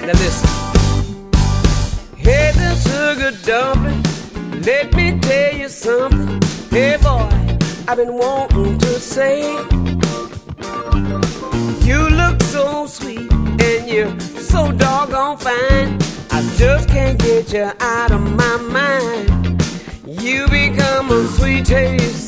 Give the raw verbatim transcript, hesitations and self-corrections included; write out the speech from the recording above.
everybody listen. Hey, the sugar dumpling, let me tell you something. Hey boy, I've been wanting to say, you look so sweet and you're so doggone fine. I just can't get you out of my mind. You become a sweet taste